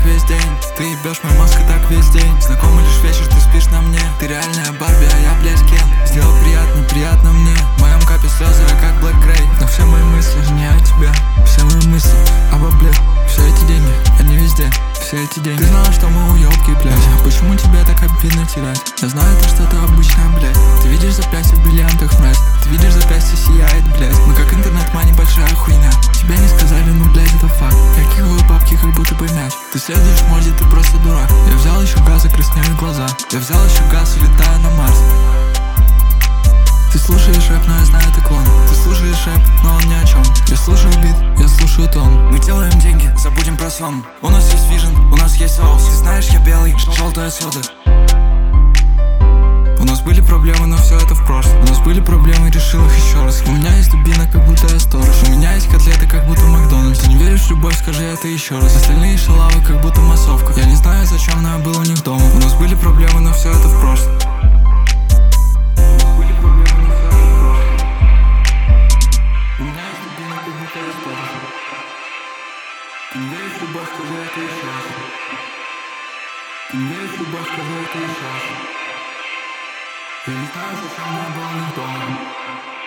весь день. Ты ебешь мой мозг и так весь день. Знакомый лишь вечер, ты спишь на мне. Ты реальная Барби, а я, блядь, Кен. Сделал приятно, приятно мне. В моем капе слезы, я как Блэк Грей. Но все мои мысли не о тебе. Все мои мысли об обле. Все эти деньги, они везде. Все эти деньги. Ты знала, что мы уёбки, блядь. А почему тебе так обидно терять? Я знаю, это что-то обычное, блядь. Ты видишь запястье в бриллиантах, мразь. Ты видишь запястье сияет, блядь. Мы как интернет-мани, большая хуйня. Тебе не сказали, ну, блядь, это факт. Я кикаю бабки, как будто бы мяч. Ты следуешь моде, ты просто дурак. Я взял еще газ и краснеют глаза. Я взял еще газ и летаю на Марс. Ты слушаешь рэп, но я знаю, ты клон. Ты слушаешь рэп, но он ни о чем. Я слушаю бит, я слушаю тон. Мы делаем деньги, забудем про сон. У нас есть вижен, у нас есть соус. Ты знаешь, я белый, желтая сода. У нас были проблемы, но все это в прошлом. У нас были проблемы, решил их еще раз. У меня есть дубина, как будто я сторож. У меня есть котлеты, как будто Макдональдс. Ты не веришь в любовь, скажи это еще раз. Остальные шалавы, как будто массовка. Я не знаю, зачем, но я был у них дома. У нас были проблемы, но все это в прошлом. Ты не веришь в любовь, скажи это еще раз. Ты не веришь в любовь, скажи это еще раз. Я не знаю, зачем я был у них дома.